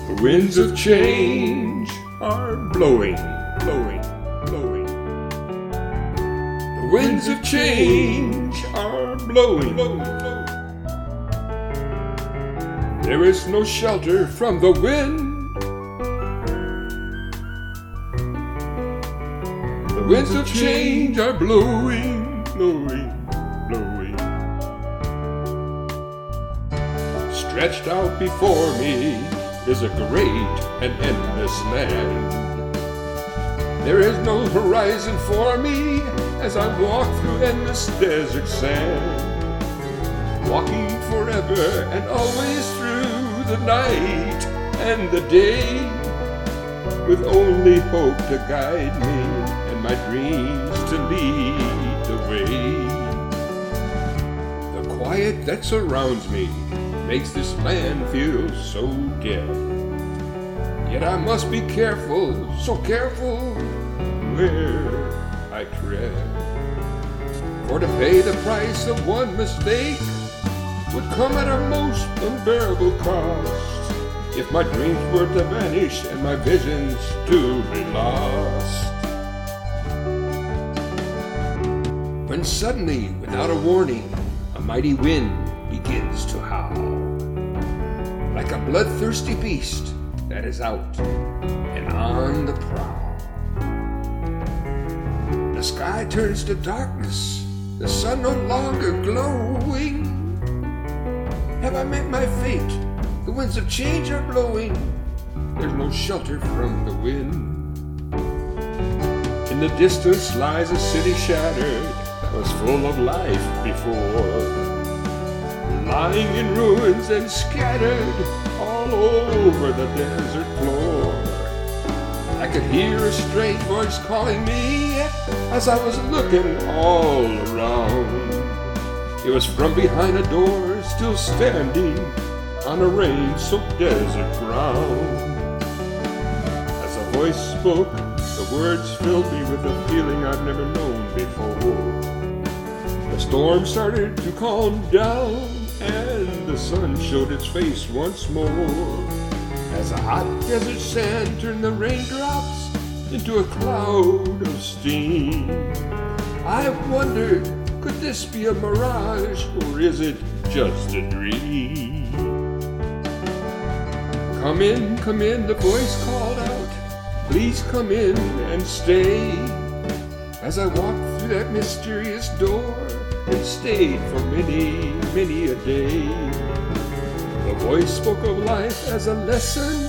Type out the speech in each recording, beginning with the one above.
The winds of change are blowing, blowing, blowing. The winds of change are blowing, blowing, blowing. There is no shelter from the wind. The winds of change are blowing, blowing, blowing. Stretched out before me is a great and endless land. There is no horizon for me as I walk through endless desert sand. Walking forever and always through the night and the day, with only hope to guide me and my dreams to lead the way. The quiet that surrounds me makes this land feel so dead. Yet I must be careful, so careful where I tread. For to pay the price of one mistake would come at a most unbearable cost, if my dreams were to vanish and my visions to be lost. When suddenly, without a warning, a mighty wind begins to howl, like a bloodthirsty beast that is out and on the prowl. The sky turns to darkness, the sun no longer glowing. Have I met my fate? The winds of change are blowing. There's no shelter from the wind. In the distance lies a city shattered that was full of life before, lying in ruins and scattered all over the desert floor. I could hear a strange voice calling me as I was looking all around. It was from behind a door still standing on a rain-soaked desert ground. As the voice spoke, the words filled me with a feeling I've never known before. The storm started to calm down and the sun showed its face once more, as a hot desert sand turned the raindrops into a cloud of steam. I wondered, could this be a mirage, or is it just a dream? Come in, the voice called out. Please come in and stay. As I walked through that mysterious door and stayed for many, many a day. The voice spoke of life as a lesson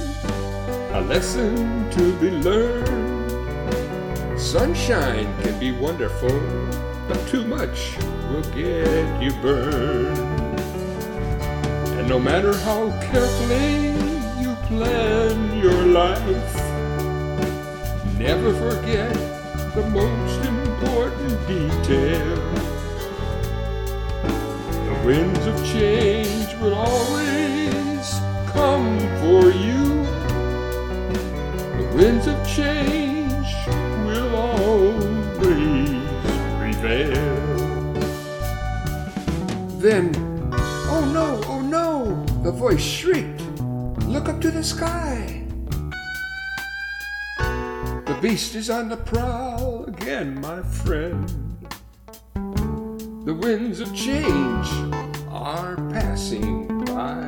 to be learned. Sunshine can be wonderful, but too much will get you burned. And no matter how carefully you plan your life, never forget the most important detail. The winds of change will always come for you. The winds of change will always prevail. Then, oh no, the voice shrieked, look up to the sky. The beast is on the prowl again, my friend. The winds of change are passing by.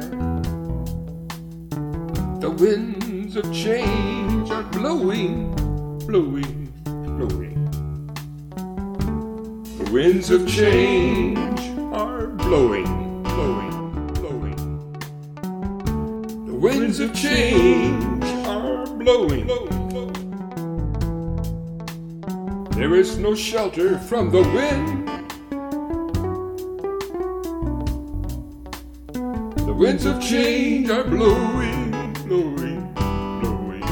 The winds of change are blowing, blowing, blowing. The winds of change are blowing, blowing, blowing. The winds of change are blowing, blowing, blowing. There is no shelter from the wind. The winds of change are blowing, blowing, blowing.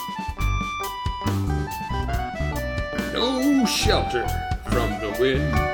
No shelter from the wind.